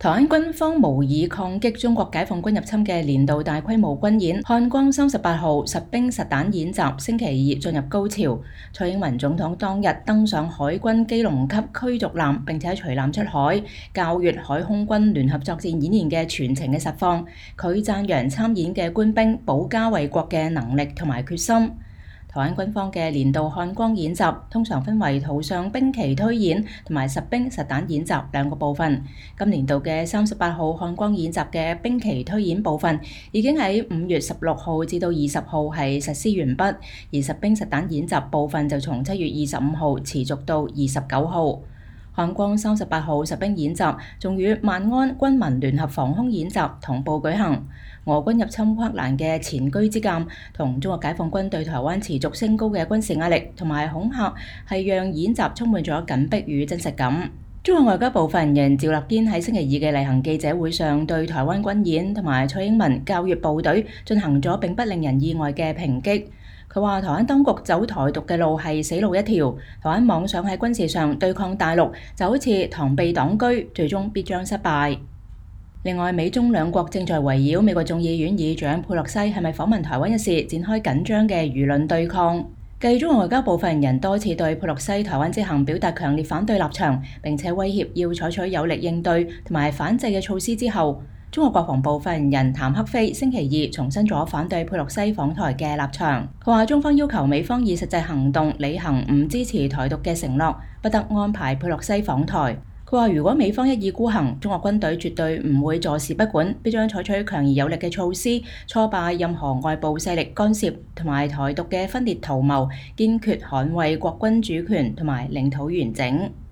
台灣軍方模擬抗擊中國解放軍入侵嘅年度大規模軍演漢光38號實兵實彈演習星期二進入高潮。蔡英文總統當日登上海軍基隆級驅逐艦，並且隨艦出海，校閱海空軍聯合作戰演練嘅全程嘅實況。佢讚揚參演嘅官兵保家衛國嘅能力同埋決心。台灣軍方嘅年度漢光演習通常分為圖上兵棋推演同埋實兵實彈演習兩個部分。今年度嘅38號漢光演習嘅兵棋推演部分已經喺5月16號至到20號係實施完畢，而實兵實彈演習部分就從7月25號持續到29號。漢光38號實兵演習仲與萬安軍民聯合防空演習同步舉行。俄軍入侵烏克蘭嘅前車之鑑同中國解放軍對台灣持續升高嘅軍事壓力同埋恐嚇，係讓演習充滿咗緊迫與真實感。中國外交部發言人趙立堅喺星期二嘅例行記者會上對台灣軍演同埋蔡英文校閱部隊進行咗並不令人意外嘅抨擊。佢話台灣當局走台獨嘅路係死路一條，台灣妄想喺軍事上對抗大陸就好似螳臂擋車，最終必將失敗。另外，美中兩國正在圍繞美國眾議院議長佩洛西係咪訪問台灣一事展開緊張嘅輿論對抗。繼中國外交部發言人多次對佩洛西台灣之行表達強烈反對立場，並且威脅要採取有力應對同埋反制嘅措施之後，中國國防部發言人譚克非星期二重申咗反對佩洛西訪台嘅立場。佢話中方要求美方以實際行動履行唔支持台獨嘅承諾，不得安排佩洛西訪台。佢話如果美方一意孤行，中國軍隊絕對唔會坐視不管，必將採取強而有力嘅措施，挫敗任何外部勢力干涉同埋台獨嘅分裂圖謀，堅決捍衛國軍主權同埋領土完整。